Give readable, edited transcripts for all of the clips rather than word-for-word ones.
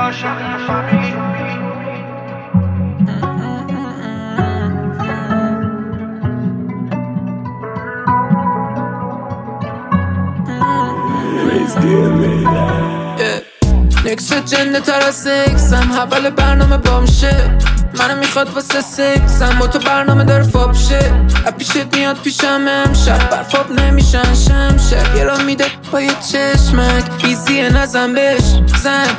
نکس جنده تر از سکسم حول برنامه بامشه منو میخواد واسه سکسم با تو برنامه داره فاب شه پیشت میاد پیشم امشب برفاب نمیشن شمشب یه را میده با یه چشمک ایزیه نزن بهش زنگ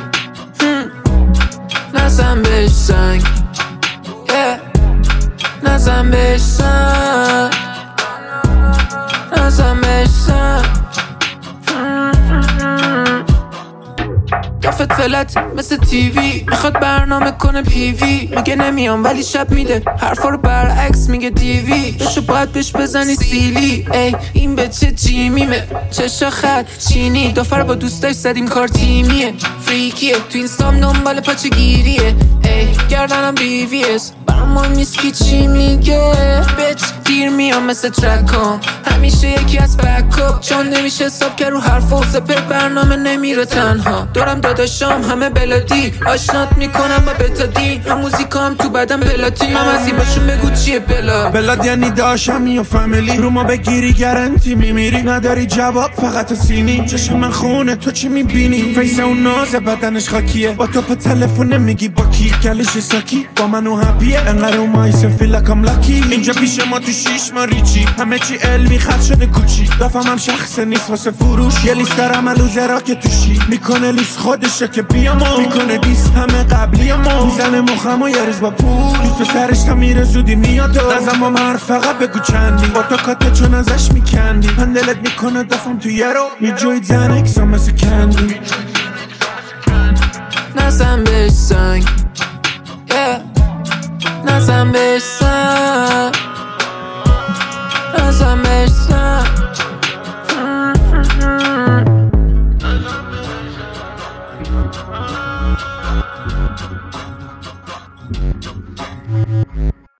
نزن بهش زنگ نزن بهش زنگ نزن بهش زنگ کفت فلت مثل تیوی میخواد برنامه کنه پیوی میگه نمیام ولی شب میده حرفا رو برعکس میگه دیوی بچه باید بهش بزنی سیلی ای این به چه جیمیمه چشا خط چینی دافر با دوستاش زدیم کار تیمیه فریکیه تو اینستام دنبال پاچه گیریه ای گردنم بیویس برام مهم نیست کی چی میگه بچ دیر میام مثل ترکام همیشه یکی از بکاپ چون نمیشه حساب که رو حرف و سپر برنامه نمیره تنها دارم داداشام همه بلادی آشنات میکنم با بتادی هم موزیکام تو بدم بلاتی هم از این باشون بگو چیه بلاد یعنی داشمی و فامیلی رو ما بگیری گرنتی میمیری نداری جواب فقط سینی چشم من خونه تو چی میبینی فیس اون ناز بدنش خاکیه با تو پا تلفن میگی با کی گلش ساکی با منو هپیه انقدر رو مایسه فیلکم لاکی اینجا پیش ما تو شیش ما ریچی همه چی علمی خط شده کوچی دفعم شخص نیست واسه فروش یه لیست دارم الوزرا که توشی میکنه لیست خودشه که بیامو میکنه دیس همه قبلی ما میزنه مخمو یه روز با پول دوست سرش تا میره زودی میاد نزم هم حرف فقط بگو چندی با تو کاته چون ازش میکندی هندلت میکنه دفعم تو یه رو میجوید زن اکسا مثل کندی نزن بهش زنگ نزن بهش